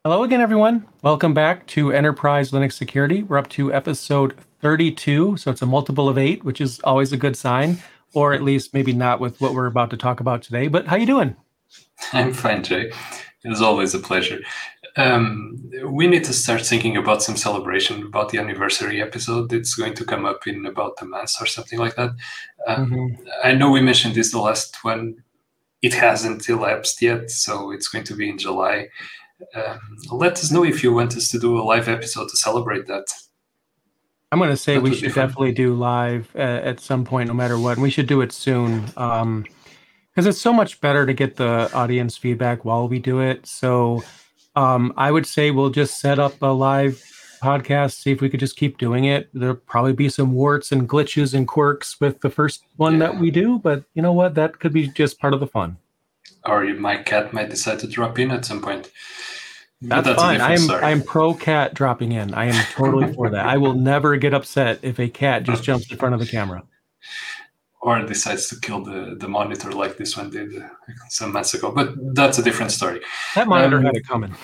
Hello again, everyone. Welcome back to Enterprise Linux Security. We're up to episode 32, so it's a multiple of 8, which is always a good sign, or at least maybe not with what we're about to talk about today. But how you doing? I'm fine, Jay. It's always a pleasure. We need to start thinking about some celebration about the anniversary episode. It's going to come up in about a month or something like that. hmm I know we mentioned this the last one. It hasn't elapsed yet, so it's going to be in July. Let us know if you want us to do a live episode to celebrate that. I'm going to say That we would be should fun. definitely do live at some point, no matter what. And we should do it soon because it's so much better to get the audience feedback while we do it. So I would say we'll just set up a live podcast, see if we could just keep doing it. There'll probably be some warts and glitches and quirks with the first one that Yeah. we do, but you know what? That could be just part of the fun. Or my cat might decide to drop in at some point. But That's that's a fine. different story. I'm pro cat dropping in. I am totally for that. I will never get upset if a cat just jumps in front of the camera. Or decides to kill the monitor like this one did some months ago. But that's a different story. That monitor Um, had it coming.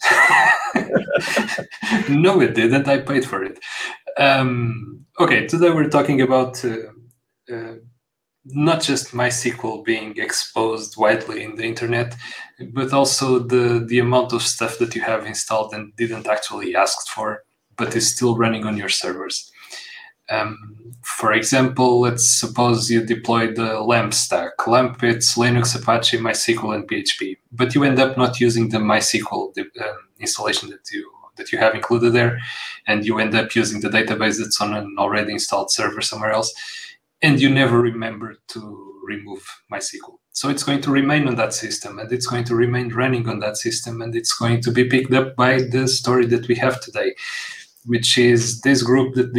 no, it didn't. I paid for it. Okay, today we're talking about not just MySQL being exposed widely in the internet, but also the amount of stuff that you have installed and didn't actually ask for, but is still running on your servers. For example, let's suppose you deploy the LAMP stack. LAMP, it's Linux, Apache, MySQL, and PHP, but you end up not using the MySQL installation that you have included there, and you end up using the database that's on an already installed server somewhere else, and you never remember to remove MySQL. So it's going to remain on that system, and it's going to remain running on that system, and it's going to be picked up by the story that we have today, which is this group that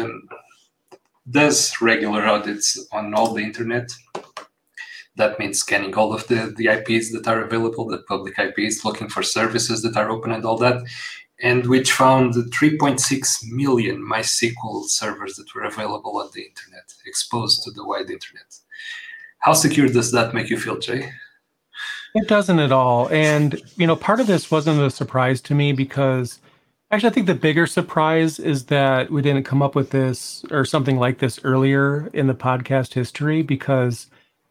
does regular audits on all the internet. That means scanning all of the IPs that are available, the public IPs, looking for services that are open and all that, and which found 3.6 million MySQL servers that were available on the internet, exposed to the wide internet. How secure does that make you feel, Jay? It doesn't at all. And, part of this wasn't a surprise to me because actually, I think the bigger surprise is that we didn't come up with this or something like this earlier in the podcast history because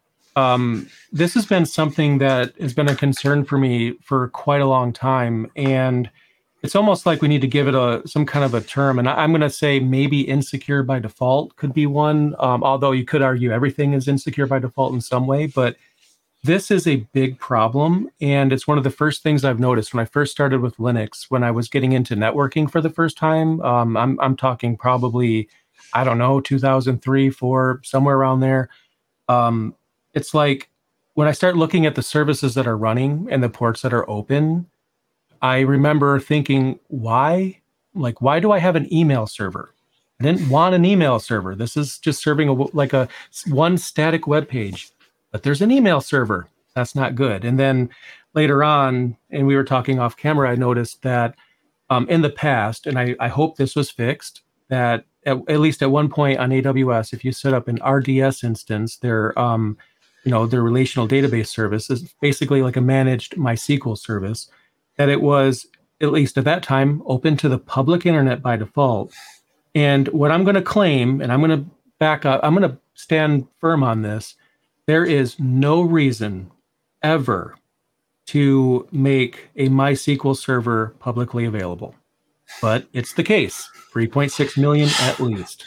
this has been something that has been a concern for me for quite a long time. And it's almost like we need to give it some kind of a term. And I'm going to say maybe insecure by default could be one, although you could argue everything is insecure by default in some way. But this is a big problem, and it's one of the first things I've noticed when I first started with Linux, when I was getting into networking for the first time. I'm talking probably, I don't know, 2003, 4, somewhere around there. Um, it's like when I start looking at the services that are running and the ports that are open, I remember thinking, why? Like, why do I have an email server? I didn't want an email server. This is just serving like a one static web page, but there's an email server. That's not good. And then later on, and we were talking off camera, I noticed that in the past, and I hope this was fixed, that at least at one point on AWS, if you set up an RDS instance, their relational database service is basically like a managed MySQL service, that it was, at least at that time, open to the public internet by default. And what I'm going to claim, and I'm going to back up, I'm going to stand firm on this. There is no reason ever to make a MySQL server publicly available, but it's the case. 3.6 million at least.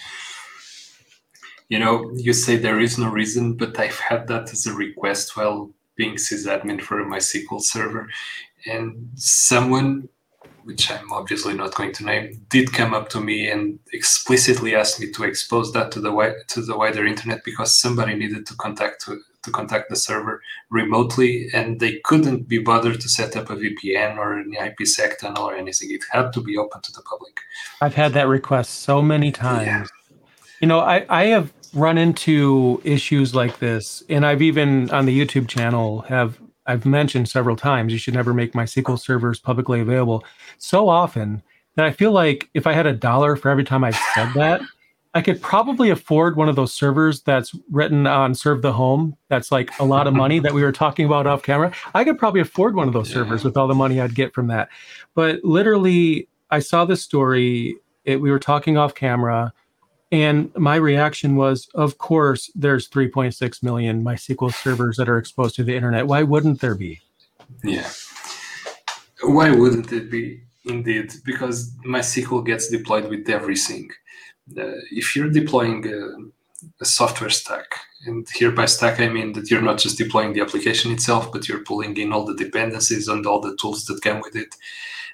You say there is no reason, but I've had that as a request while being sysadmin for a MySQL server. And someone, which I'm obviously not going to name, did come up to me and explicitly asked me to expose that to the wider internet because somebody needed to contact the server remotely, and they couldn't be bothered to set up a VPN or an IPsec tunnel or anything. It had to be open to the public. I've had that request so many Yeah. times. I have run into issues like this, and I've even on the YouTube channel I've mentioned several times you should never make MySQL servers publicly available so often that I feel like if I had $1 for every time I've said that, I could probably afford one of those servers that's written on Serve the Home. That's like a lot of money that we were talking about off camera. I could probably afford one of those servers with all the money I'd get from that. But literally, I saw this story. We were talking off camera, and my reaction was, of course, there's 3.6 million MySQL servers that are exposed to the internet. Why wouldn't there be? Yeah. Why wouldn't it be? Indeed, because MySQL gets deployed with everything. If you're deploying a software stack, and here by stack I mean that you're not just deploying the application itself, but you're pulling in all the dependencies and all the tools that come with it.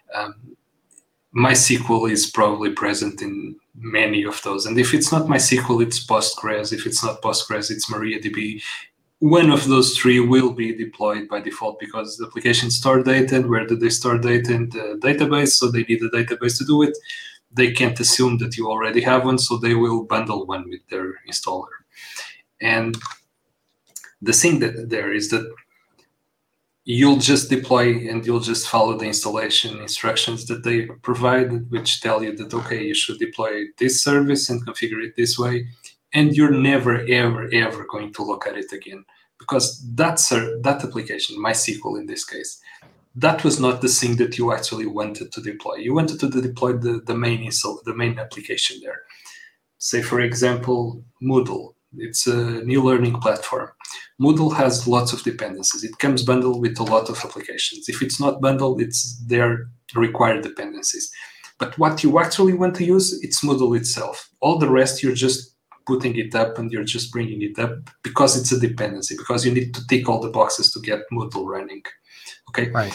MySQL is probably present in many of those. And if it's not MySQL, it's Postgres. If it's not Postgres, it's MariaDB. One of those three will be deployed by default because the applications store data, and where do they store data? In the database, so they need a database to do it. They can't assume that you already have one, so they will bundle one with their installer. And the thing that there is that you'll just deploy and you'll just follow the installation instructions that they provide, which tell you that, okay, you should deploy this service and configure it this way. And you're never, ever, ever going to look at it again, because that application, MySQL in this case, that was not the thing that you actually wanted to deploy. You wanted to deploy the main application there. Say, for example, Moodle. It's a new learning platform. Moodle has lots of dependencies. It comes bundled with a lot of applications. If it's not bundled, it's their required dependencies. But what you actually want to use, it's Moodle itself. All the rest, you're just putting it up and you're just bringing it up because it's a dependency, because you need to tick all the boxes to get Moodle running. Okay. Right.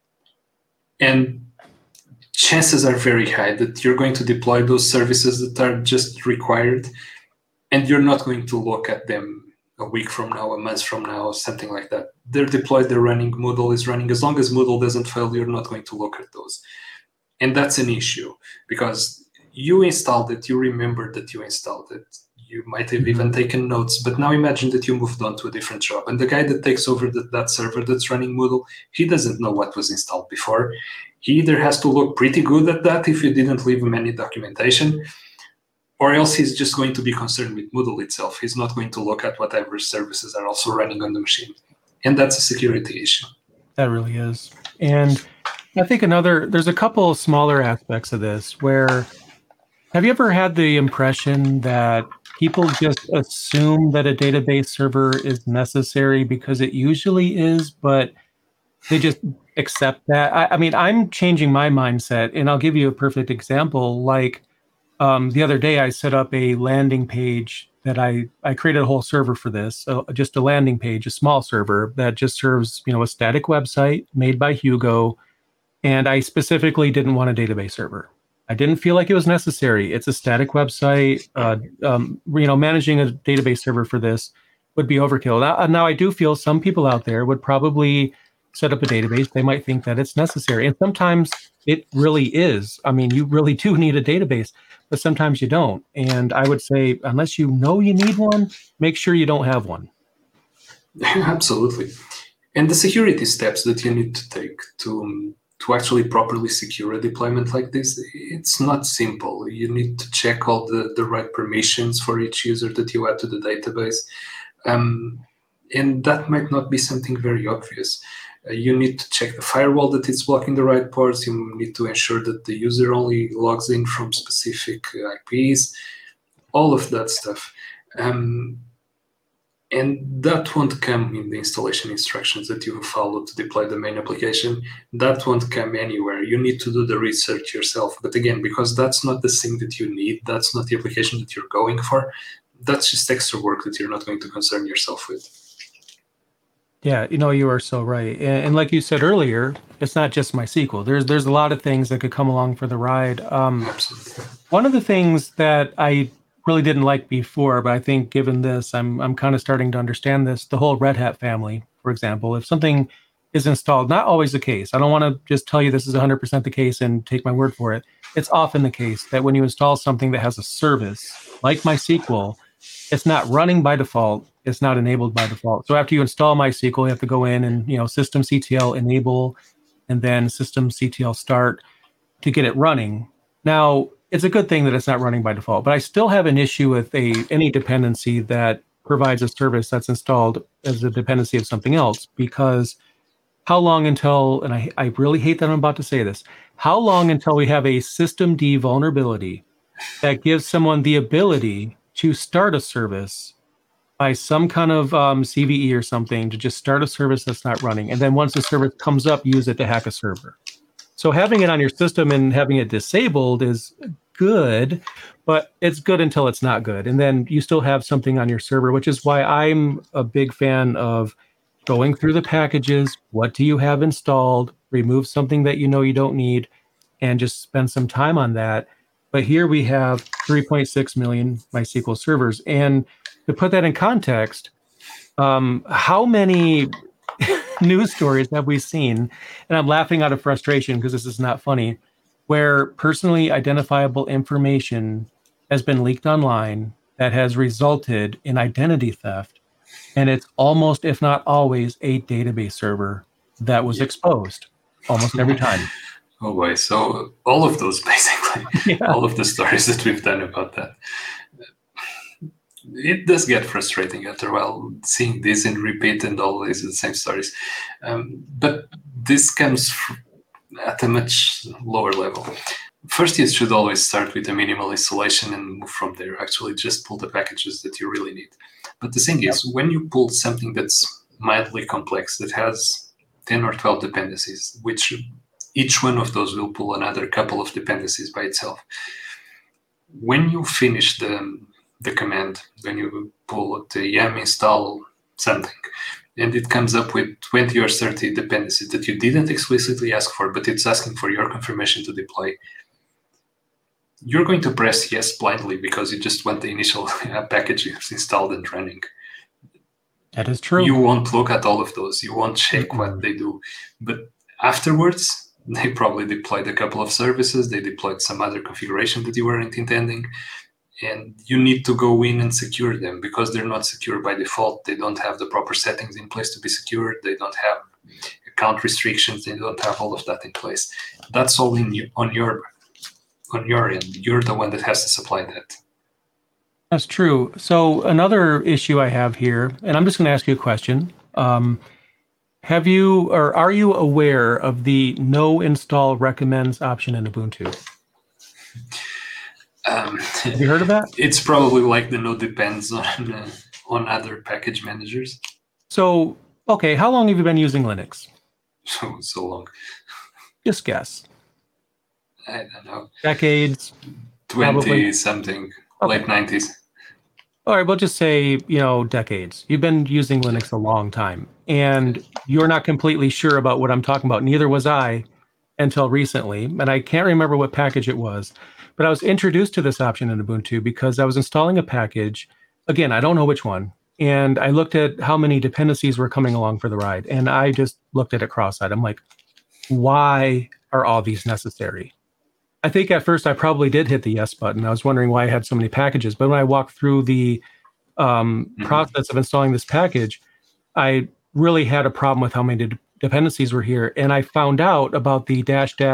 And chances are very high that you're going to deploy those services that are just required, and you're not going to look at them a week from now, a month from now, something like that. They're deployed, they're running, Moodle is running. As long as Moodle doesn't fail, you're not going to look at those. And that's an issue because you installed it, you remembered that you installed it. You might have even taken notes, but now imagine that you moved on to a different job. And the guy that takes over that server that's running Moodle, he doesn't know what was installed before. He either has to look pretty good at that if you didn't leave him any documentation, or else he's just going to be concerned with Moodle itself. He's not going to look at whatever services are also running on the machine. And that's a security issue. That really is. And I think there's a couple smaller aspects of this where, have you ever had the impression that people just assume that a database server is necessary because it usually is, but they just accept that? I mean, I'm changing my mindset, and I'll give you a perfect example. Like the other day, I set up a landing page that I created a whole server for this, just a landing page, a small server that just serves, a static website made by Hugo. And I specifically didn't want a database server. I didn't feel like it was necessary. It's a static website. Managing a database server for this would be overkill. Now, I do feel some people out there would probably set up a database. They might think that it's necessary. And sometimes it really is. I mean, you really do need a database, but sometimes you don't. And I would say, unless you know you need one, make sure you don't have one. Absolutely. And the security steps that you need to take to actually properly secure a deployment like this, it's not simple. You need to check all the right permissions for each user that you add to the database. And that might not be something very obvious. You need to check the firewall that it's blocking the right ports. You need to ensure that the user only logs in from specific IPs, all of that stuff. And that won't come in the installation instructions that you follow to deploy the main application. That won't come anywhere. You need to do the research yourself. But again, because that's not the thing that you need, that's not the application that you're going for, that's just extra work that you're not going to concern yourself with. Yeah, you are so right. And like you said earlier, it's not just MySQL. There's a lot of things that could come along for the ride. Absolutely. One of the things that I really didn't like before, but I think given this, I'm kind of starting to understand this, the whole Red Hat family, for example. If something is installed, not always the case. I don't want to just tell you this is 100% the case and take my word for it. It's often the case that when you install something that has a service, like MySQL, it's not running by default. It's not enabled by default. So after you install MySQL, you have to go in and, systemctl enable and then systemctl start to get it running. Now, it's a good thing that it's not running by default. But I still have an issue with any dependency that provides a service that's installed as a dependency of something else, because how long until, and I really hate that I'm about to say this, how long until we have a systemd vulnerability that gives someone the ability to start a service by some kind of CVE or something, to just start a service that's not running, and then once the service comes up, use it to hack a server? So having it on your system and having it disabled is good, but it's good until it's not good. And then you still have something on your server, which is why I'm a big fan of going through the packages. What do you have installed? Remove something that you know you don't need, and just spend some time on that. But here we have 3.6 million MySQL servers. And to put that in context, how many news stories have we seen? And I'm laughing out of frustration because this is not funny, where personally identifiable information has been leaked online that has resulted in identity theft. And it's almost, if not always, a database server that was exposed almost every time. Oh boy, so all of those, basically, all of the stories that we've done about that. It does get frustrating after a while, seeing this in repeat and always the same stories. But this comes at a much lower level. First, you should always start with a minimal installation and move from there. Actually, just pull the packages that you really need. But the thing is, when you pull something that's mildly complex, that has 10 or 12 dependencies, which each one of those will pull another couple of dependencies by itself. When you finish the command, when you pull the yum install something, and it comes up with 20 or 30 dependencies that you didn't explicitly ask for, but it's asking for your confirmation to deploy, you're going to press yes blindly because you just want the initial package installed and running. That is true. You won't look at all of those. You won't check what they do. But afterwards, they probably deployed a couple of services. They deployed some other configuration that you weren't intending. And you need to go in and secure them because they're not secure by default. They don't have the proper settings in place to be secured. They don't have account restrictions. They don't have all of that in place. That's all on your end. You're the one that has to supply that. That's true. So another issue I have here, and I'm just going to ask you a question. Have you, or are you aware of the no install recommends option in Ubuntu? Have you heard of that? It's probably like the no depends on other package managers. So, okay, how long have you been using Linux? So long. Just guess. I don't know. Decades? 20 probably. Something, Okay. Late 90s. All right, we'll just say, decades. You've been using Linux a long time, and you're not completely sure about what I'm talking about. Neither was I until recently, and I can't remember what package it was, but I was introduced to this option in Ubuntu because I was installing a package. Again, I don't know which one, and I looked at how many dependencies were coming along for the ride, and I just looked at it cross-eyed. I'm like, why are all these necessary? I think at first I probably did hit the yes button. I was wondering why I had so many packages. But when I walked through the process of installing this package, I really had a problem with how many dependencies were here. And I found out about the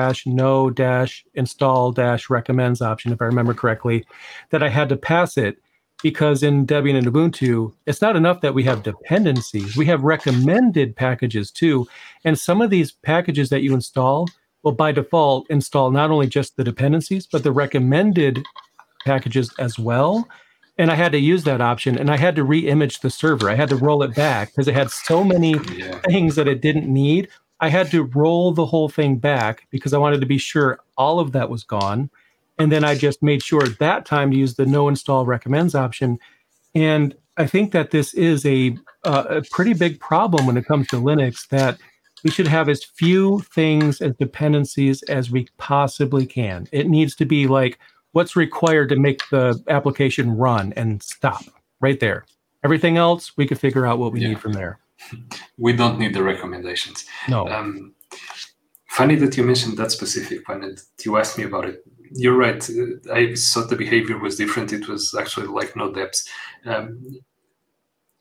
--no--install--recommends option, if I remember correctly, that I had to pass it because in Debian and Ubuntu, it's not enough that we have dependencies. We have recommended packages too. And some of these packages that you install will by default install not only just the dependencies, but the recommended packages as well. And I had to use that option, and I had to re-image the server. I had to roll it back because it had so many things that it didn't need. I had to roll the whole thing back because I wanted to be sure all of that was gone. And then I just made sure at that time to use the no install recommends option. And I think that this is a pretty big problem when it comes to Linux, that we should have as few things as dependencies as we possibly can. It needs to be like what's required to make the application run and stop right there. Everything else, we could figure out what we need from there. We don't need the recommendations. No. Funny that you mentioned that specific one and you asked me about it. You're right. I thought the behavior was different. It was actually like no depths.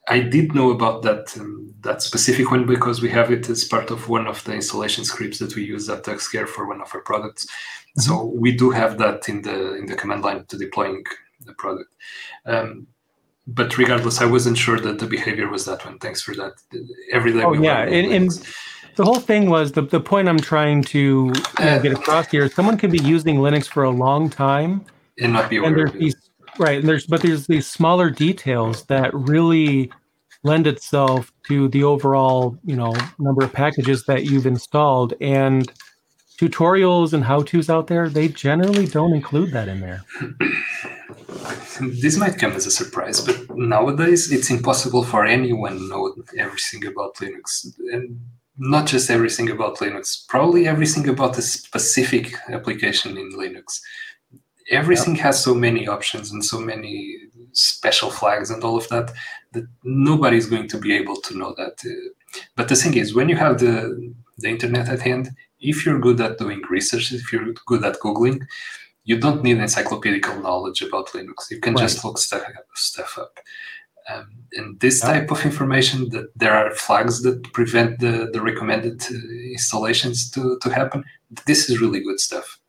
I did know about that specific one because we have it as part of one of the installation scripts that we use at TuxCare for one of our products. Mm-hmm. So we do have that in the command line to deploying the product. But regardless, I wasn't sure that the behavior was that one. Thanks for that. Every day. Oh yeah, and the whole thing was the point I'm trying to get across here. Someone could be using Linux for a long time and not be aware of it. Right, and there's these smaller details that really lend itself to the overall, number of packages that you've installed, and tutorials and how-tos out there, they generally don't include that in there. This might come as a surprise, but nowadays it's impossible for anyone to know everything about Linux, and not just everything about Linux, probably everything about a specific application in Linux. Everything has so many options and so many special flags and all of that nobody's going to be able to know that. But the thing is, when you have the internet at hand, if you're good at doing research, if you're good at Googling, you don't need encyclopedic knowledge about Linux. You can just look stuff up. And this type of information, that there are flags that prevent the recommended installations to happen, this is really good stuff.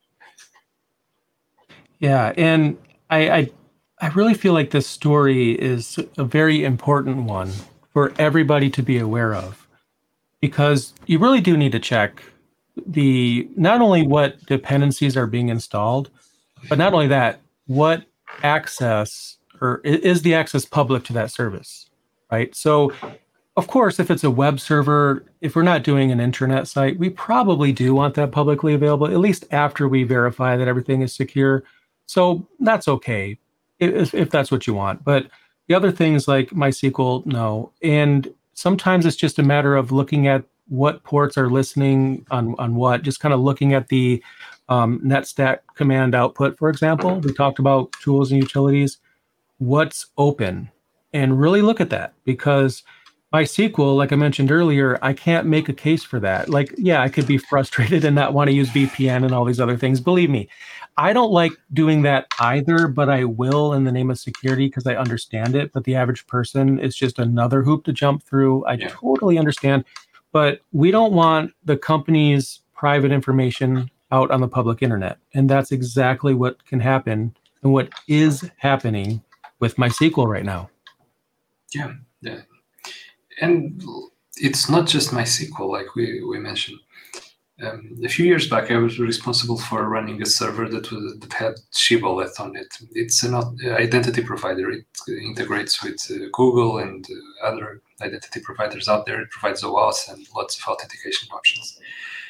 Yeah, and I really feel like this story is a very important one for everybody to be aware of, because you really do need to check not only what dependencies are being installed, but not only that, what access, or is the access public to that service, right? So, of course, if it's a web server, if we're not doing an intranet site, we probably do want that publicly available, at least after we verify that everything is secure. So that's okay if that's what you want. But the other things like MySQL, no. And sometimes it's just a matter of looking at what ports are listening on what, just kind of looking at the netstack command output, for example. We talked about tools and utilities. What's open? And really look at that, because MySQL, like I mentioned earlier, I can't make a case for that. Like, yeah, I could be frustrated and not want to use VPN and all these other things. Believe me, I don't like doing that either, but I will in the name of security because I understand it. But the average person is just another hoop to jump through. I totally understand. But we don't want the company's private information out on the public internet. And that's exactly what can happen and what is happening with MySQL right now. Yeah. And it's not just MySQL, like we mentioned. A few years back, I was responsible for running a server that had Shibboleth on it. It's an identity provider. It integrates with Google and other identity providers out there. It provides OAuth and lots of authentication options.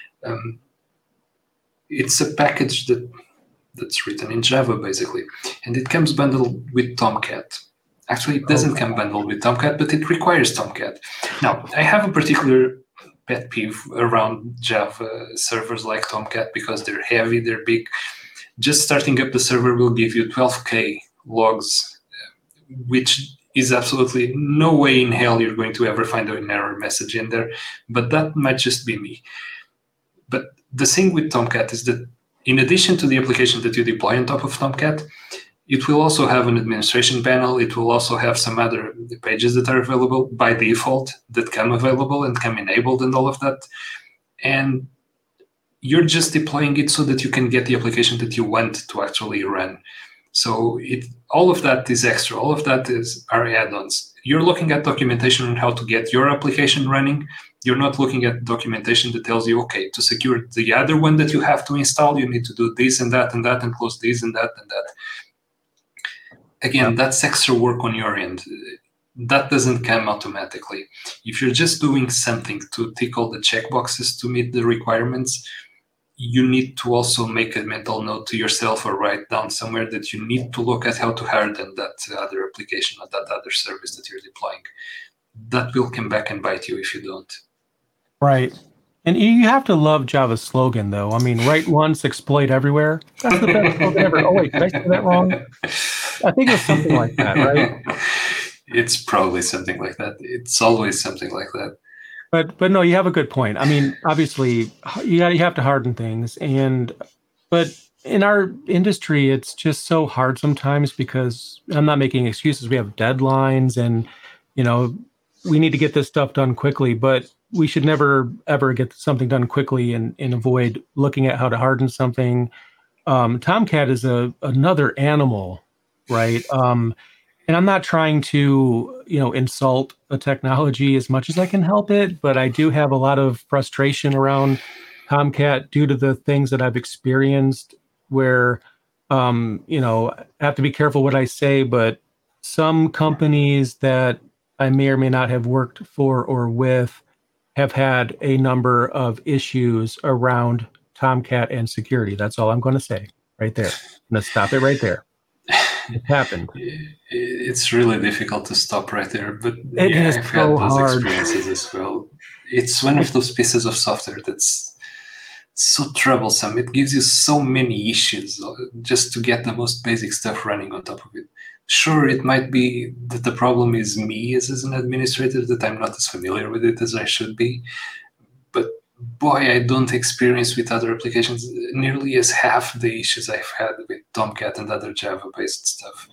It's a package that's written in Java, basically, and it comes bundled with Tomcat. Actually, it doesn't come bundled with Tomcat, but it requires Tomcat. Now, I have a particular pet peeve around Java servers like Tomcat because they're heavy, they're big. Just starting up the server will give you 12K logs, which is absolutely no way in hell you're going to ever find an error message in there, but that might just be me. But the thing with Tomcat is that in addition to the application that you deploy on top of Tomcat, it will also have an administration panel. It will also have some other pages that are available by default that come available and come enabled and all of that. And you're just deploying it so that you can get the application that you want to actually run. So all of that is extra. All of that are add-ons. You're looking at documentation on how to get your application running. You're not looking at documentation that tells you, okay, to secure the other one that you have to install, you need to do this and that and that and close this and that and that. Again, that's extra work on your end. That doesn't come automatically. If you're just doing something to tick all the checkboxes to meet the requirements, you need to also make a mental note to yourself or write down somewhere that you need to look at how to harden that other application or that other service that you're deploying. That will come back and bite you if you don't. Right. And you have to love Java's slogan, though. I mean, write once, exploit everywhere. That's the best slogan ever. Oh, wait, did I say that wrong? I think it was something like that, right? It's probably something like that. It's always something like that. But no, you have a good point. I mean, obviously, you have to harden things, but in our industry, it's just so hard sometimes because I'm not making excuses. We have deadlines, and we need to get this stuff done quickly, but we should never ever get something done quickly and avoid looking at how to harden something. Tomcat is another animal, right? And I'm not trying to, insult a technology as much as I can help it, but I do have a lot of frustration around Tomcat due to the things that I've experienced where, I have to be careful what I say, but some companies that I may or may not have worked for or with have had a number of issues around Tomcat and security. That's all I'm going to say right there. I'm going to stop it right there. It happened. It's really difficult to stop right there, but It is I've so had those hard. experiences as well. It's one of those pieces of software that's so troublesome. It gives you so many issues just to get the most basic stuff running on top of it. Sure, it might be that the problem is me as an administrator, that I'm not as familiar with it as I should be. But boy, I don't experience with other applications nearly as half the issues I've had with Tomcat and other Java-based stuff.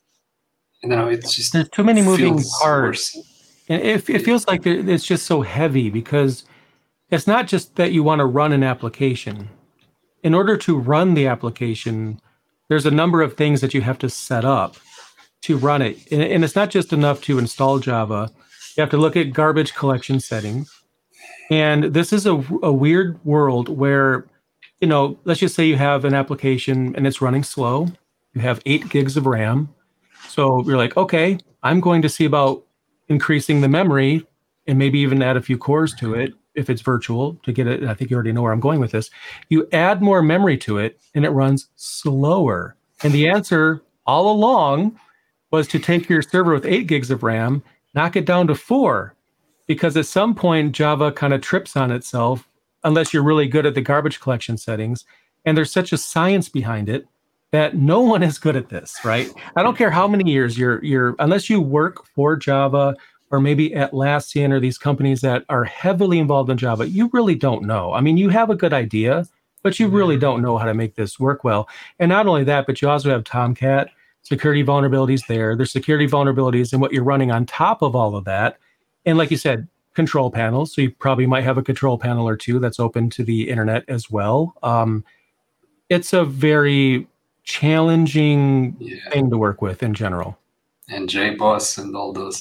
It's just there's too many moving parts. Worse. And it feels like it's just so heavy because it's not just that you want to run an application. In order to run the application, there's a number of things that you have to set up to run it. And it's not just enough to install Java. You have to look at garbage collection settings. And this is a weird world where, let's just say you have an application and it's running slow. You have 8 gigs of RAM. So you're like, okay, I'm going to see about increasing the memory and maybe even add a few cores to it if it's virtual to get it. I think you already know where I'm going with this. You add more memory to it and it runs slower. And the answer all along was to take your server with 8 gigs of RAM, knock it down to 4, because at some point Java kind of trips on itself unless you're really good at the garbage collection settings. And there's such a science behind it that no one is good at this, right? I don't care how many years you're unless you work for Java or maybe Atlassian or these companies that are heavily involved in Java, you really don't know. I mean, you have a good idea, but you really don't know how to make this work well. And not only that, but you also have Tomcat, security vulnerabilities there. There's security vulnerabilities in what you're running on top of all of that. And like you said, control panels. So you probably might have a control panel or two that's open to the internet as well. It's a very challenging thing to work with in general. And JBoss and all those.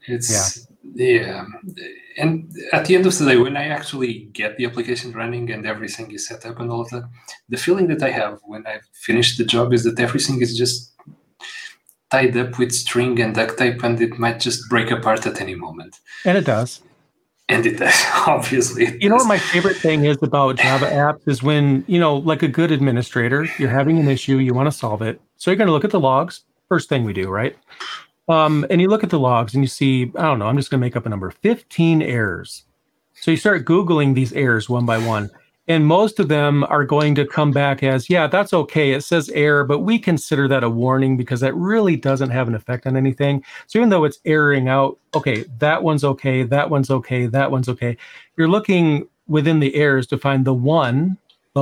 Yeah. And at the end of the day, when I actually get the application running and everything is set up and all of that, the feeling that I have when I've finished the job is that everything is just tied up with string and duct tape and it might just break apart at any moment. And it does. And it does, obviously. You know what my favorite thing is about Java apps is when, like a good administrator, you're having an issue, you want to solve it. So you're going to look at the logs. First thing we do, right? And you look at the logs and you see, I don't know, I'm just going to make up a number, 15 errors. So you start Googling these errors one by one. And most of them are going to come back as, yeah, that's okay. It says error, but we consider that a warning because that really doesn't have an effect on anything. So even though it's erroring out, okay, that one's okay, that one's okay, that one's okay. You're looking within the errors to find the one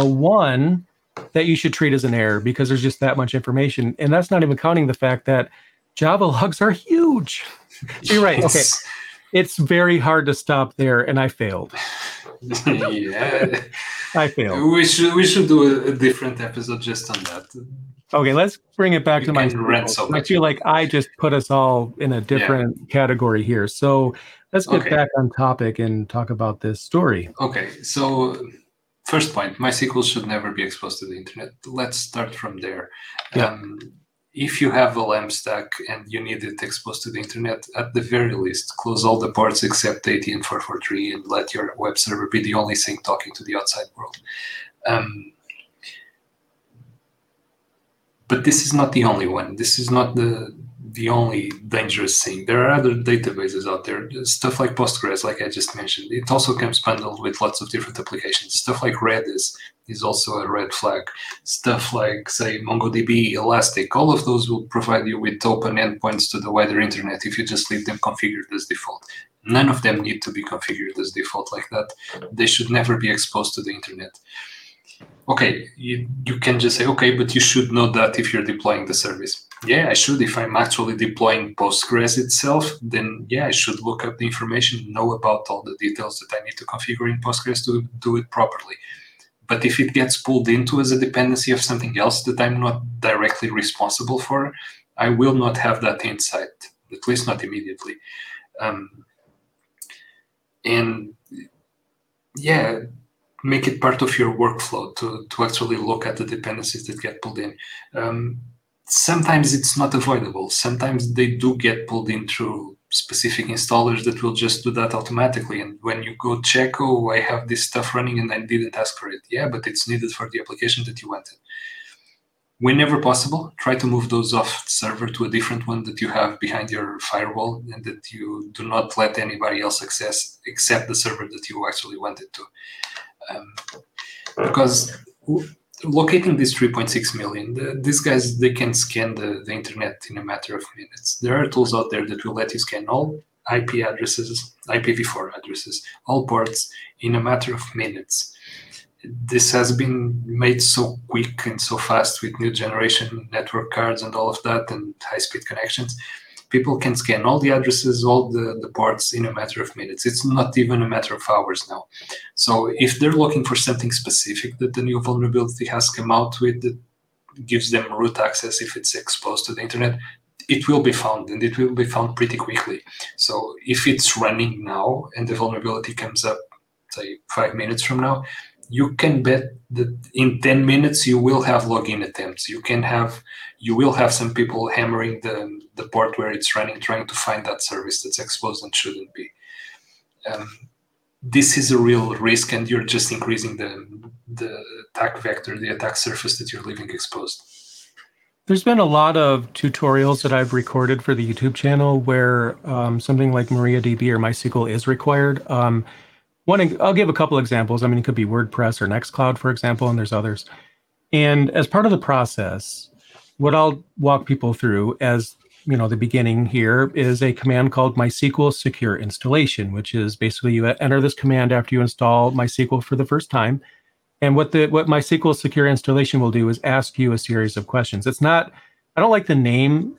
that you should treat as an error because there's just that much information. And that's not even counting the fact that Java logs are huge. So you're right. Okay. It's very hard to stop there, and I failed. Yeah. I failed. We should do a different episode just on that. Okay, let's bring it back to my so I feel like I just put us all in a different category here. So let's get back on topic and talk about this story. Okay, so first point, MySQL should never be exposed to the internet. Let's start from there. Yeah. If you have a LAMP stack and you need it exposed to the internet, at the very least, close all the ports except 80 and 443 and let your web server be the only thing talking to the outside world. But this is not the only one. This is not the only dangerous thing. There are other databases out there, stuff like Postgres, like I just mentioned. It also comes bundled with lots of different applications. Stuff like Redis is also a red flag. Stuff like, say, MongoDB, Elastic, all of those will provide you with open endpoints to the wider internet if you just leave them configured as default. None of them need to be configured as default like that. They should never be exposed to the internet. Okay, you can just say, okay, but you should know that if you're deploying the service. Yeah, I should. If I'm actually deploying Postgres itself, then yeah, I should look up the information, know about all the details that I need to configure in Postgres to do it properly. But if it gets pulled into as a dependency of something else that I'm not directly responsible for, I will not have that insight, at least not immediately. And yeah, make it part of your workflow to actually look at the dependencies that get pulled in. Sometimes it's not avoidable. Sometimes they do get pulled in through specific installers that will just do that automatically. And when you go check, oh, I have this stuff running and I didn't ask for it. Yeah, but it's needed for the application that you wanted. Whenever possible, try to move those off server to a different one that you have behind your firewall and that you do not let anybody else access except the server that you actually wanted to. Because locating these 3.6 million, these guys, they can scan the internet in a matter of minutes. There are tools out there that will let you scan all IP addresses, IPv4 addresses, all ports in a matter of minutes. This has been made so quick and so fast with new generation network cards and all of that and high-speed connections. People can scan all the addresses, all the ports in a matter of minutes. It's not even a matter of hours now. So if they're looking for something specific that the new vulnerability has come out with that gives them root access if it's exposed to the internet, it will be found, and it will be found pretty quickly. So if it's running now and the vulnerability comes up, say 5 minutes from now, you can bet that in 10 minutes you will have login attempts. You will have some people hammering the port where it's running, trying to find that service that's exposed and shouldn't be. This is a real risk, and you're just increasing the attack vector, the attack surface that you're leaving exposed. There's been a lot of tutorials that I've recorded for the YouTube channel where something like MariaDB or MySQL is required. I'll give a couple examples. I mean, it could be WordPress or Nextcloud, for example, and there's others. And as part of the process, what I'll walk people through as the beginning here is a command called MySQL secure installation, which is basically you enter this command after you install MySQL for the first time. And what MySQL secure installation will do is ask you a series of questions. It's not, I don't like the name,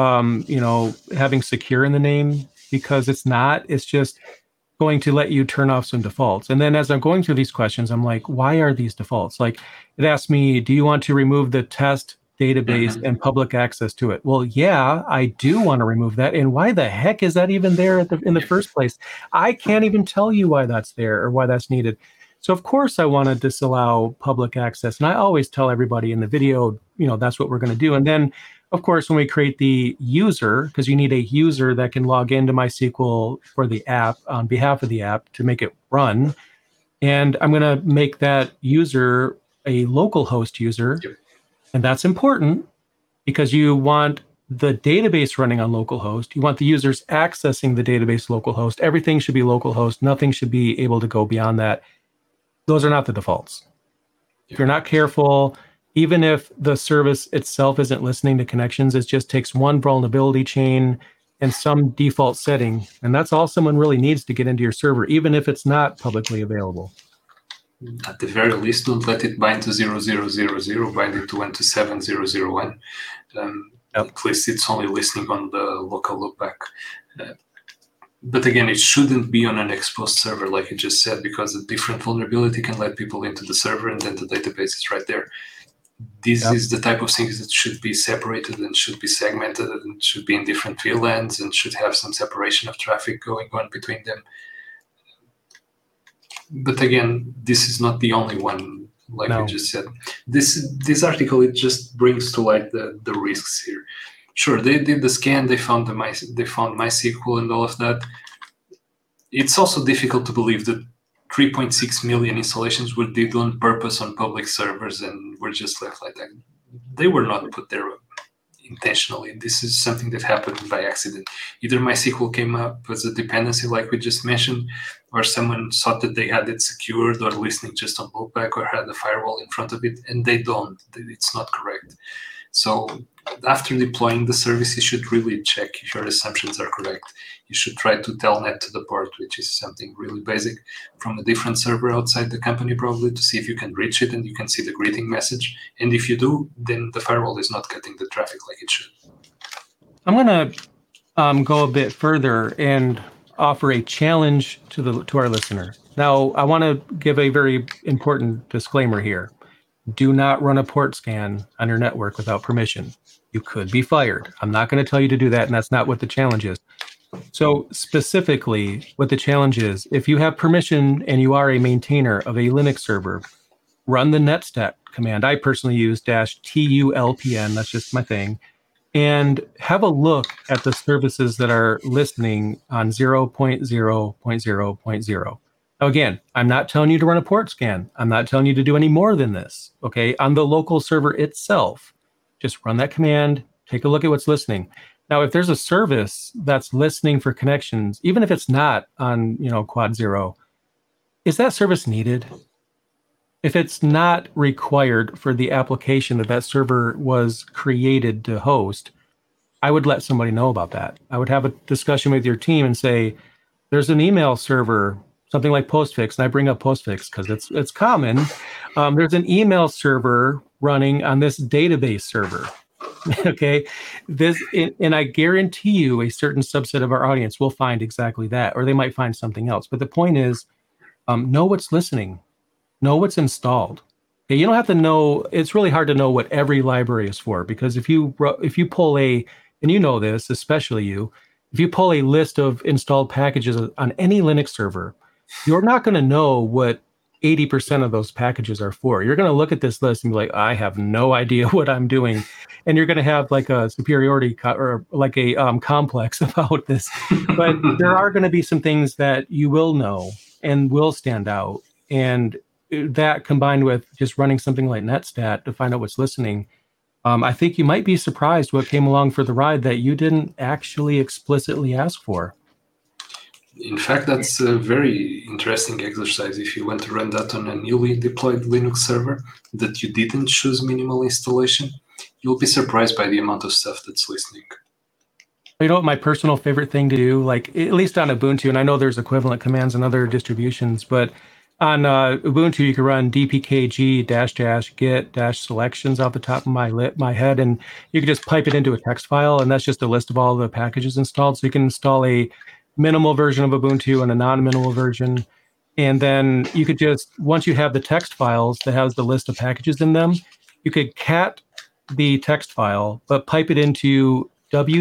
having secure in the name, because it's just going to let you turn off some defaults. And then as I'm going through these questions, I'm like, why are these defaults? Like it asks me, do you want to remove the test database and public access to it? Well, yeah, I do want to remove that. And why the heck is that even there in the first place? I can't even tell you why that's there or why that's needed. So of course I want to disallow public access. And I always tell everybody in the video, that's what we're going to do. And then of course, when we create the user, because you need a user that can log into MySQL for the app on behalf of the app to make it run. And I'm going to make that user a localhost user. Yep. And that's important because you want the database running on localhost. You want the users accessing the database localhost. Everything should be localhost. Nothing should be able to go beyond that. Those are not the defaults. If you're not careful, even if the service itself isn't listening to connections, it just takes one vulnerability chain and some default setting. And that's all someone really needs to get into your server, even if it's not publicly available. At the very least, don't let it bind to 0000, bind it to 127.0.0.1. At least it's only listening on the local loopback. But again, it shouldn't be on an exposed server, like you just said, because a different vulnerability can let people into the server and then the database is right there. This is the type of things that should be separated and should be segmented and should be in different VLANs and should have some separation of traffic going on between them. But again, this is not the only one, like we just said. This article, it just brings to light the risks here. Sure, they did the scan, they found MySQL and all of that. It's also difficult to believe that 3.6 million installations were did on purpose on public servers and were just left like that. They were not put there intentionally. This is something that happened by accident. Either MySQL came up as a dependency, like we just mentioned, or someone thought that they had it secured or listening just on loopback or had a firewall in front of it, and they don't. It's not correct. So after deploying the service, you should really check if your assumptions are correct. You should try to telnet to the port, which is something really basic, from a different server outside the company probably, to see if you can reach it and you can see the greeting message. And if you do, then the firewall is not getting the traffic like it should. I'm going to go a bit further and offer a challenge to our listener. Now, I want to give a very important disclaimer here. Do not run a port scan on your network without permission. You could be fired. I'm not going to tell you to do that, and that's not what the challenge is. So specifically, what the challenge is, if you have permission and you are a maintainer of a Linux server, run the netstat command. I personally use -tulpn, that's just my thing, and have a look at the services that are listening on 0.0.0.0. Now, again, I'm not telling you to run a port scan. I'm not telling you to do any more than this, okay? On the local server itself, just run that command, take a look at what's listening. Now, if there's a service that's listening for connections, even if it's not on, quad 0, is that service needed? If it's not required for the application that server was created to host, I would let somebody know about that. I would have a discussion with your team and say, there's an email server, something like Postfix, and I bring up Postfix because it's common. There's an email server running on this database server. Okay, and I guarantee you a certain subset of our audience will find exactly that, or they might find something else. But the point is, know what's listening, know what's installed. Okay, you don't have to know. It's really hard to know what every library is for, because if you pull and you know this, especially if you pull a list of installed packages on any Linux server, you're not going to know what 80% of those packages are for. You're going to look at this list and be like, I have no idea what I'm doing. And you're going to have like a superiority or like a complex about this. But there are going to be some things that you will know and will stand out. And that combined with just running something like netstat to find out what's listening, I think you might be surprised what came along for the ride that you didn't actually explicitly ask for. In fact, that's a very interesting exercise. If you want to run that on a newly deployed Linux server that you didn't choose minimal installation, you'll be surprised by the amount of stuff that's listening. You know what my personal favorite thing to do, like at least on Ubuntu, and I know there's equivalent commands in other distributions, but on Ubuntu, you can run dpkg -get -selections off the top of my head, and you can just pipe it into a text file, and that's just a list of all the packages installed. So you can install a minimal version of Ubuntu and a non-minimal version. And then you could just, once you have the text files that has the list of packages in them, you could cat the text file, but pipe it into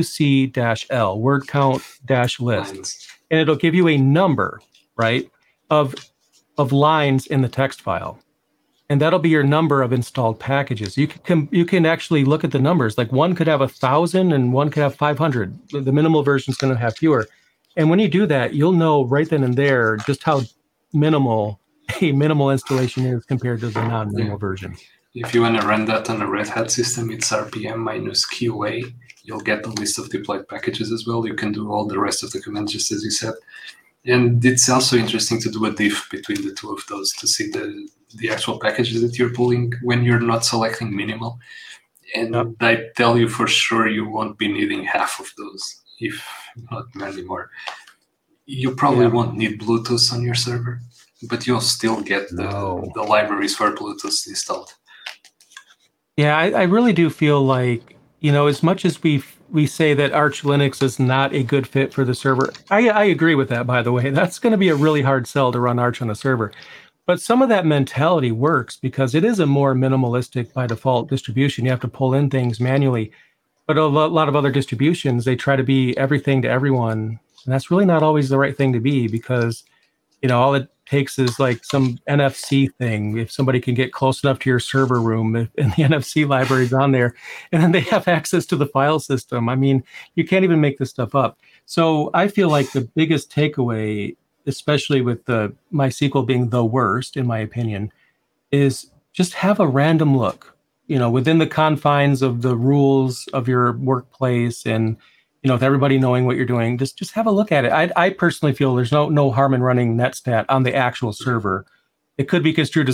wc-l, word count -list. And it'll give you a number, right, of lines in the text file. And that'll be your number of installed packages. You can actually look at the numbers. Like one could have 1,000 and one could have 500. The minimal version is going to have fewer. And when you do that, you'll know right then and there just how minimal a minimal installation is compared to the non-minimal version. If you want to run that on a Red Hat system, it's RPM -QA. You'll get the list of deployed packages as well. You can do all the rest of the commands, just as you said. And it's also interesting to do a diff between the two of those to see the actual packages that you're pulling when you're not selecting minimal. And I tell you for sure you won't be needing half of those, if not many more. You probably won't need Bluetooth on your server, but you'll still get the libraries for Bluetooth installed. Yeah, I really do feel like, as much as we say that Arch Linux is not a good fit for the server, I agree with that, by the way. That's going to be a really hard sell to run Arch on a server. But some of that mentality works because it is a more minimalistic by default distribution. You have to pull in things manually. But a lot of other distributions, they try to be everything to everyone. And that's really not always the right thing to be, because, all it takes is like some NFC thing. If somebody can get close enough to your server room and the NFC library's on there, and then they have access to the file system. I mean, you can't even make this stuff up. So I feel like the biggest takeaway, especially with the MySQL being the worst, in my opinion, is just have a random look, within the confines of the rules of your workplace, and with everybody knowing what you're doing, just have a look at it. I personally feel there's no harm in running netstat on the actual server. It could be construed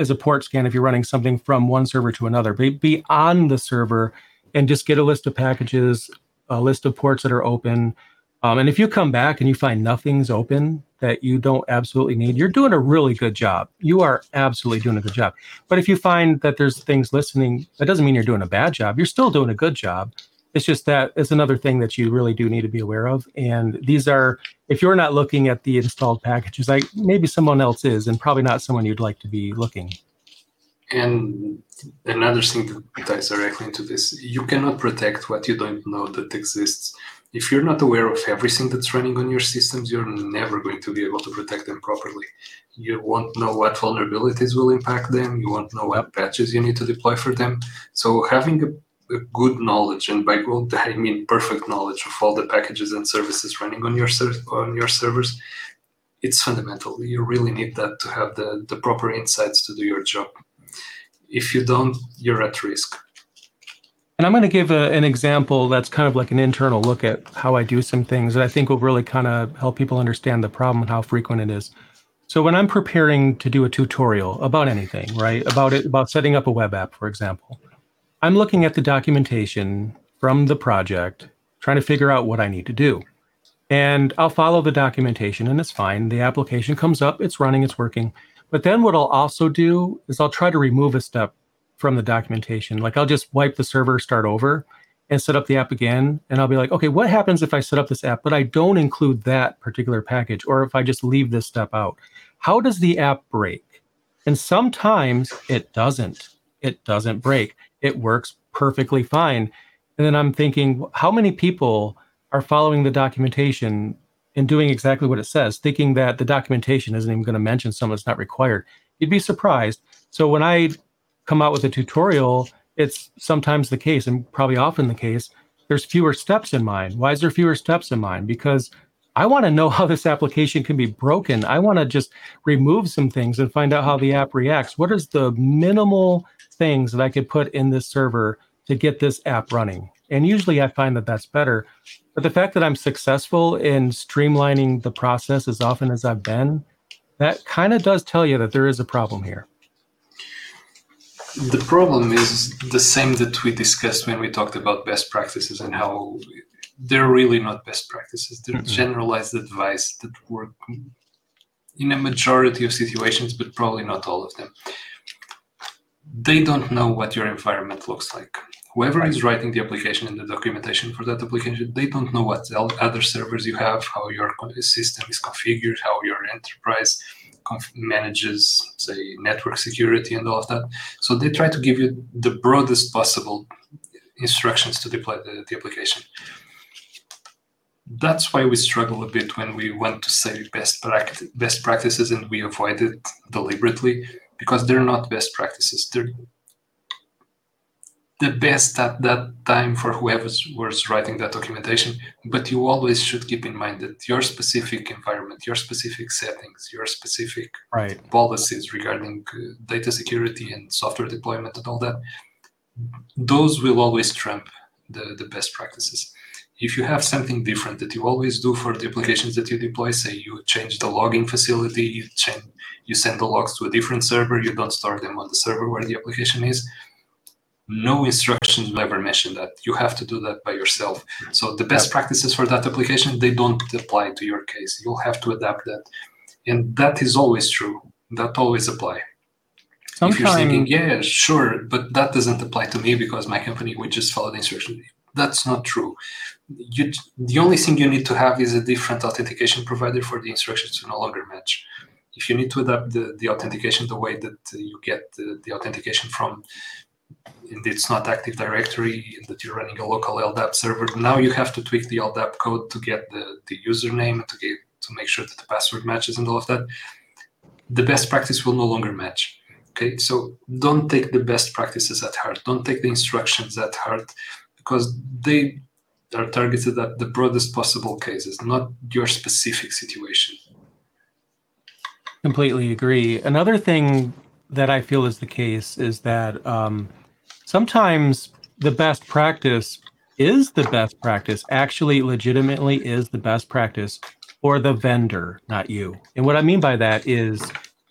as a port scan if you're running something from one server to another. Be on the server and just get a list of packages, a list of ports that are open. And if you come back and you find nothing's open that you don't absolutely need, you're doing a really good job. You are absolutely doing a good job. But if you find that there's things listening, that doesn't mean you're doing a bad job. You're still doing a good job. It's just that it's another thing that you really do need to be aware of. And these are, if you're not looking at the installed packages, maybe someone else is, and probably not someone you'd like to be looking. And another thing that ties directly into this, you cannot protect what you don't know that exists. If you're not aware of everything that's running on your systems, you're never going to be able to protect them properly. You won't know what vulnerabilities will impact them. You won't know what patches you need to deploy for them. So having a good knowledge, and by good I mean perfect knowledge of all the packages and services running on your servers, it's fundamental. You really need that to have the proper insights to do your job. If you don't, you're at risk. And I'm going to give an example that's kind of like an internal look at how I do some things that I think will really kind of help people understand the problem and how frequent it is. So when I'm preparing to do a tutorial about anything, right, about setting up a web app, for example, I'm looking at the documentation from the project, trying to figure out what I need to do. And I'll follow the documentation and it's fine. The application comes up, it's running, it's working. But then what I'll also do is I'll try to remove a step from the documentation. Like I'll just wipe the server, start over, and set up the app again. And I'll be like, okay, what happens if I set up this app, but I don't include that particular package, or if I just leave this step out? How does the app break? And sometimes it doesn't. It doesn't break. It works perfectly fine. And then I'm thinking, how many people are following the documentation and doing exactly what it says, thinking that the documentation isn't even going to mention something that's not required? You'd be surprised. So when I come out with a tutorial, it's sometimes the case, and probably often the case, there's fewer steps in mind. Why is there fewer steps in mind? Because I want to know how this application can be broken. I want to just remove some things and find out how the app reacts. What is the minimal things that I could put in this server to get this app running? And usually I find that that's better. But the fact that I'm successful in streamlining the process as often as I've been, that kind of does tell you that there is a problem here. The problem is the same that we discussed when we talked about best practices and how they're really not best practices. They're generalized advice that work in a majority of situations, but probably not all of them. They don't know what your environment looks like. Whoever is writing the application and the documentation for that application, they don't know what other servers you have, how your system is configured, how your enterprise manages, say, network security and all of that. So they try to give you the broadest possible instructions to deploy the application. That's why we struggle a bit when we want to say best practices, and we avoid it deliberately, because they're not best practices. They're the best at that time for whoever was writing that documentation, but you always should keep in mind that your specific environment, your specific settings, your specific policies regarding data security and software deployment and all that, those will always trump the best practices. If you have something different that you always do for the applications that you deploy, say you change the logging facility, you send the logs to a different server, you don't store them on the server where the application is, no instructions will ever mention that. You have to do that by yourself. So the best practices for that application, they don't apply to your case. You'll have to adapt that. And that is always true. That always apply. If you're thinking, yeah, sure, but that doesn't apply to me because my company would just follow the instruction. That's not true. The only thing you need to have is a different authentication provider for the instructions to no longer match. If you need to adapt the authentication the way that you get the authentication from, and it's not Active Directory, and that you're running a local LDAP server, now you have to tweak the LDAP code to get the username and to make sure that the password matches and all of that. The best practice will no longer match. Okay, so don't take the best practices at heart. Don't take the instructions at heart, because they are targeted at the broadest possible cases, not your specific situation. Completely agree. Another thing that I feel is the case is that sometimes the best practice is the best practice, actually legitimately is the best practice for the vendor, not you. And what I mean by that is,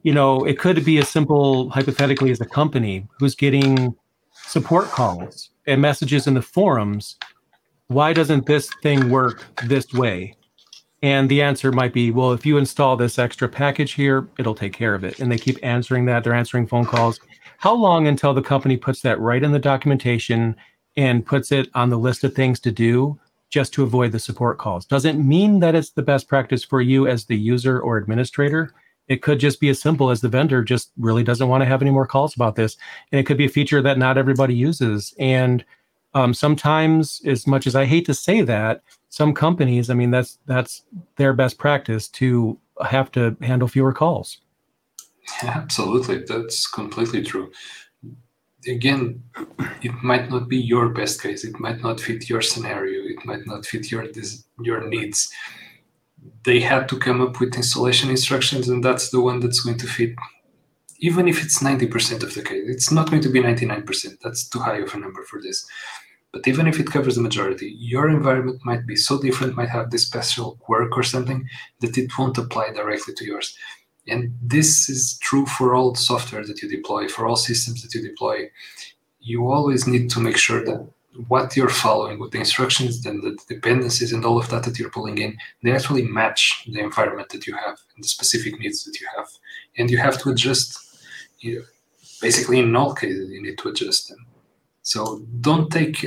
it could be as simple, hypothetically, as a company who's getting support calls and messages in the forums. Why doesn't this thing work this way? And the answer might be, well, if you install this extra package here, it'll take care of it. And they keep answering that. They're answering phone calls. How long until the company puts that right in the documentation and puts it on the list of things to do just to avoid the support calls? Doesn't mean that it's the best practice for you as the user or administrator. It could just be as simple as the vendor just really doesn't want to have any more calls about this. And it could be a feature that not everybody uses. And sometimes, as much as I hate to say that, some companies, I mean, that's their best practice to have to handle fewer calls. Yeah, absolutely. That's completely true. Again, it might not be your best case. It might not fit your scenario. It might not fit your needs. They had to come up with installation instructions, and that's the one that's going to fit. Even if it's 90% of the case, it's not going to be 99%. That's too high of a number for this. But even if it covers the majority, your environment might be so different, might have this special quirk or something that it won't apply directly to yours. And this is true for all software that you deploy, for all systems that you deploy. You always need to make sure that what you're following with the instructions and the dependencies and all of that that you're pulling in, they actually match the environment that you have and the specific needs that you have. And you have to adjust. Basically, in all cases, you need to adjust them. So don't take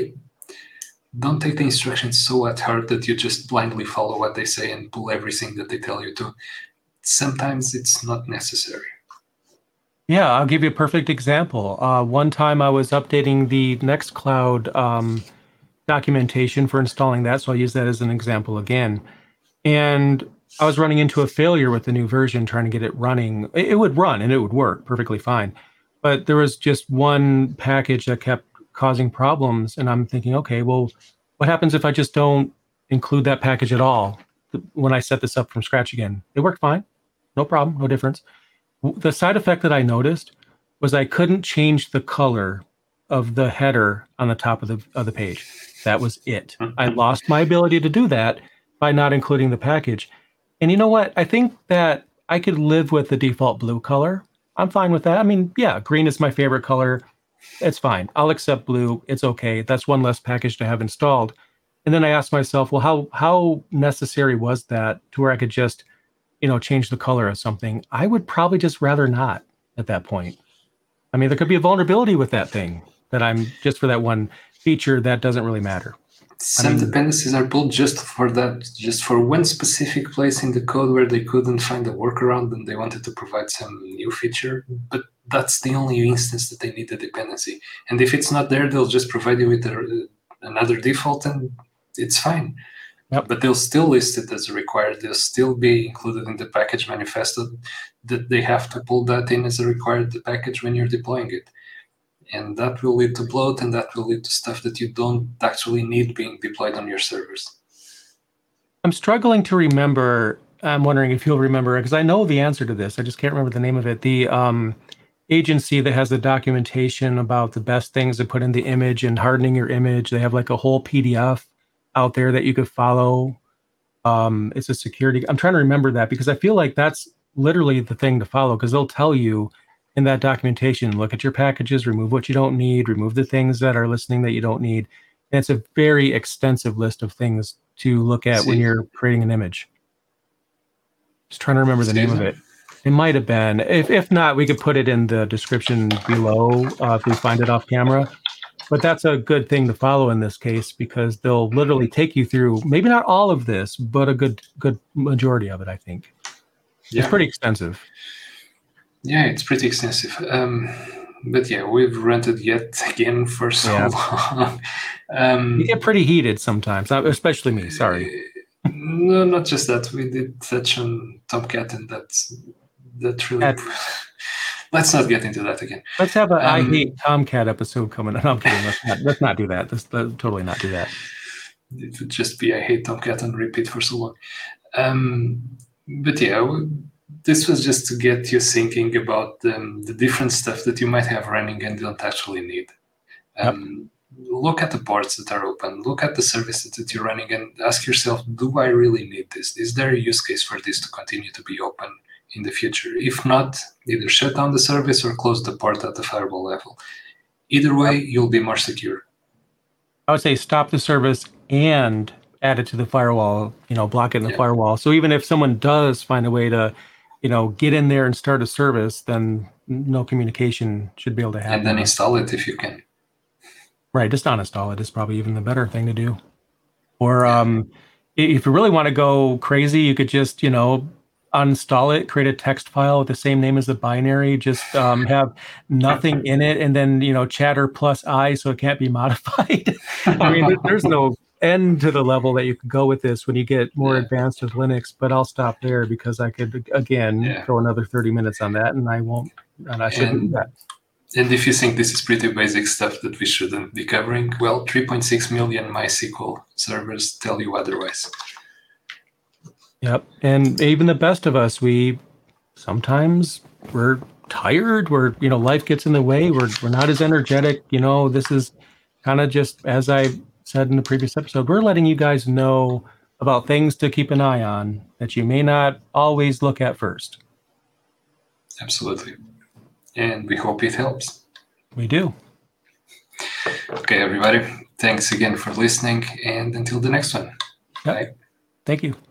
the instructions so at heart that you just blindly follow what they say and pull everything that they tell you to. Sometimes it's not necessary. Yeah, I'll give you a perfect example. One time I was updating the Nextcloud documentation for installing that, so I'll use that as an example again. And I was running into a failure with the new version, trying to get it running. It would run and it would work perfectly fine. But there was just one package that kept causing problems. And I'm thinking, okay, well, what happens if I just don't include that package at all when I set this up from scratch again? It worked fine. No problem, no difference. The side effect that I noticed was I couldn't change the color of the header on the top of the page. That was it. I lost my ability to do that by not including the package. And you know what? I think that I could live with the default blue color. I'm fine with that. I mean, yeah, green is my favorite color. It's fine. I'll accept blue. It's okay. That's one less package to have installed. And then I asked myself, well, how necessary was that to where I could just, change the color of something? I would probably just rather not at that point. I mean, there could be a vulnerability with that thing that I'm just for that one feature that doesn't really matter. Some dependencies are pulled just for that, just for one specific place in the code where they couldn't find a workaround and they wanted to provide some new feature. But that's the only instance that they need the dependency. And if it's not there, they'll just provide you with another default and it's fine. Yep. But they'll still list it as required. They'll still be included in the package manifesto that they have to pull that in as a required package when you're deploying it. And that will lead to bloat, and that will lead to stuff that you don't actually need being deployed on your servers. I'm struggling to remember. I'm wondering if you'll remember, because I know the answer to this. I just can't remember the name of it. The agency that has the documentation about the best things to put in the image and hardening your image. They have like a whole PDF out there that you could follow. It's a security. I'm trying to remember that because I feel like that's literally the thing to follow, because they'll tell you in that documentation, look at your packages, remove what you don't need, remove the things that are listening that you don't need. And it's a very extensive list of things to look at when you're creating an image. Just trying to remember the name of it. It might have been. If not, we could put it in the description below if we find it off camera. But that's a good thing to follow in this case, because they'll literally take you through, maybe not all of this, but a good majority of it, I think. Yeah. It's pretty extensive. Yeah, it's pretty extensive. But yeah, we've ranted yet again for so long. You get pretty heated sometimes, especially me, sorry. No, not just that. We did touch on Tomcat, and that really... Let's not get into that again. Let's have a I Hate Tomcat episode coming up. I'm kidding. Let's not do that. Let's totally not do that. It would just be I Hate Tomcat on repeat for so long. But yeah, this was just to get you thinking about the different stuff that you might have running and don't actually need. Look at the ports that are open. Look at the services that you're running and ask yourself, do I really need this? Is there a use case for this to continue to be open in the future. If not, either shut down the service or close the port at the firewall level. Either way, you'll be more secure. I would say stop the service and add it to the firewall, block it in the firewall. So even if someone does find a way to, get in there and start a service, then no communication should be able to happen. And then install it if you can. Right, just uninstall it is probably even the better thing to do. Or if you really want to go crazy, you could just, uninstall it, create a text file with the same name as the binary, just have nothing in it, and then, chatter plus I, so it can't be modified. I mean, there's no end to the level that you could go with this when you get more advanced with Linux, but I'll stop there because I could, again, throw another 30 minutes on that, and I won't, and I shouldn't do that. And if you think this is pretty basic stuff that we shouldn't be covering, well, 3.6 million MySQL servers tell you otherwise. Yep. And even the best of us, sometimes we're tired, life gets in the way, we're not as energetic. This is kind of just, as I said in the previous episode, we're letting you guys know about things to keep an eye on that you may not always look at first. Absolutely. And we hope it helps. We do. Okay, everybody. Thanks again for listening, and until the next one. Yep. Bye. Thank you.